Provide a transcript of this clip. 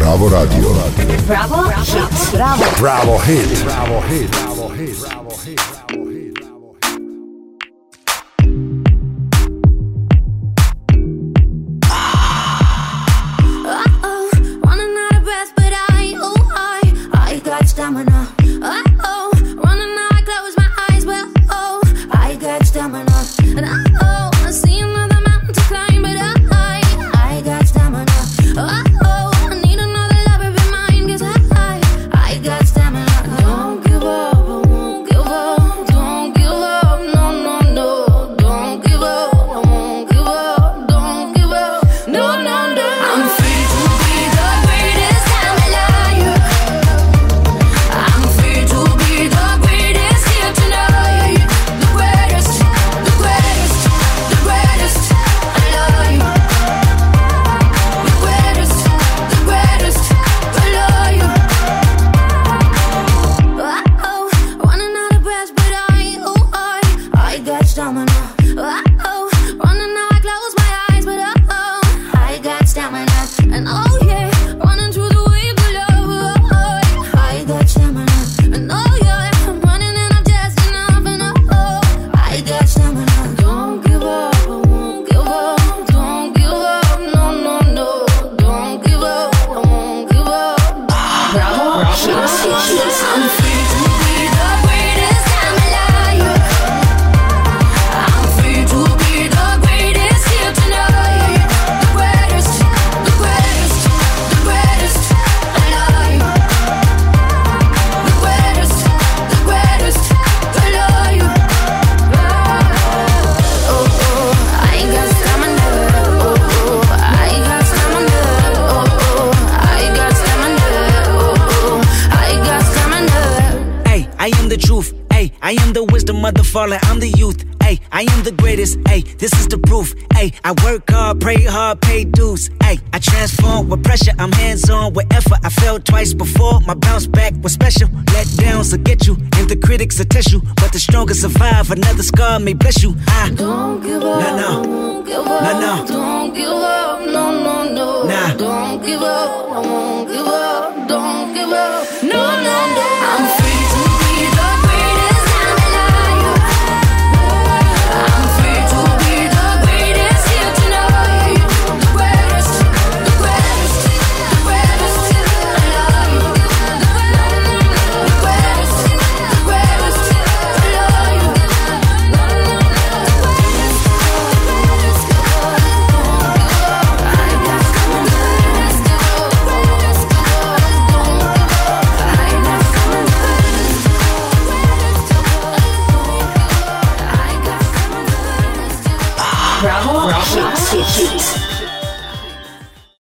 Bravo Radio. Bravo Hit. Bravo. Bravo Hit. Bravo Hit. Bravo Hit. Bravo Hit. Bravo Hit. Stamina. Oh, running now I close my eyes. Well, oh, I got stamina. And oh, I see another mountain to climb, but I got stamina. Oh, I need another lover be mine, 'cause I got stamina. Don't give up, I won't give up. Don't give up, no, no, no. Don't give up, I won't give up. Don't give up, no, no, no. I'm free to be the greatest time alive. I'm free to be the greatest here tonight. The greatest, the greatest, the greatest. I love you. The greatest, the greatest. I love you. Oh, running out of breath, but I got stamina. Oh, running now I close my eyes, but I got stamina. And oh yeah, running through the waves of love. I got stamina. And oh yeah, I'm running and I'm just enough. And oh, I got stamina. Don't give up, I won't give up. Don't give up, no, no, no. Don't give up, I won't give up. Bravo Hit. I'm free to be the greatest time alive. I'm free to be the greatest here tonight. The greatest, the greatest, the greatest. I love you. The greatest, the greatest. I love you. Oh, oh, I got stamina. Oh, oh, I got stamina. Oh, oh, I got stamina. Oh, oh, I got stamina. Ay, I am the truth. Ay, I am the wisdom of the fallen. I'm the youth. Ay, I am the greatest. Ay, this is the proof. Ay, I work hard, pray hard, pay dues. Ay, I transform with pressure. I'm hands on with effort. I failed twice before. My bounce back was special. Let downs will get you, and the critics will test you. But the strongest survive. Another scar may bless you. Don't give up, No, no. I won't give up. No, no. Don't give up, no, no, no. Nah. Don't give up, I won't give up. Don't give up, no, no, no. I'm free to be the greatest time alive. I'm free to be the greatest here tonight. The greatest, the greatest, the greatest. I love you. The greatest, the greatest. I love you. Bravo Hit.